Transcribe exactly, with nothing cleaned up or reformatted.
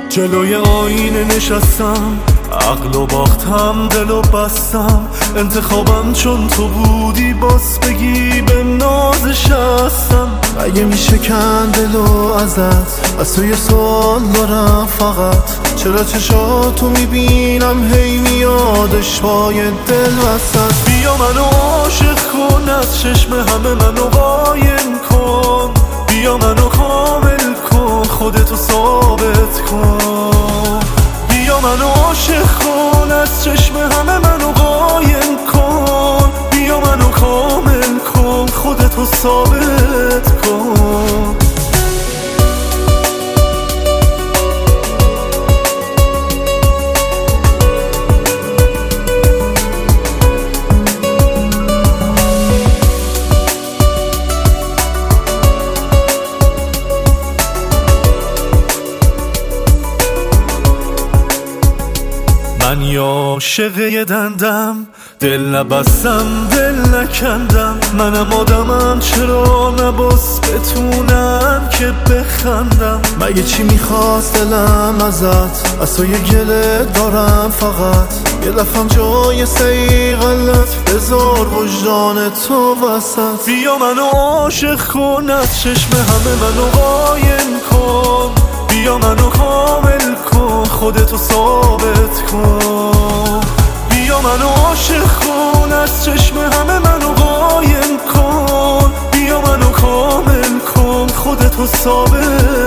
جلوی آینه نشستم، عقل و باختم، دل و بستم، انتخابم چون تو بودی، باز بگی به نازش هستم. اگه میشه کن دلو ازت، از تو یه سوال دارم فقط، چرا چشاتو میبینم هی میادش پای دل وسط. بیا منو عاشق کن، از چشم همه منو قایم کن، بیا منو کامل کن، خودتو ثابت کن. بیا منو عاشق کن، از چشم همه منو قایم کن، بیا منو کامل کن، خودتو ثابت کن. من یا عاشق یه دندم، دل نبستم دل نکندم، منم آدمم چرا نباس بتونم که بخندم. مگه چی میخواست دلم ازت، از تو یه گله دارم فقط، یه دفعم جای سیغلت بذار وجدان تو وسط. بیا منو عاشق کن، از چشم همه منو قایم کن، بیا منو کامل کن، خودتو ثابت کن. بیا منو عاشق کن، از چشم همه منو قایم کن، بیا منو کامل کن، خودتو ثابت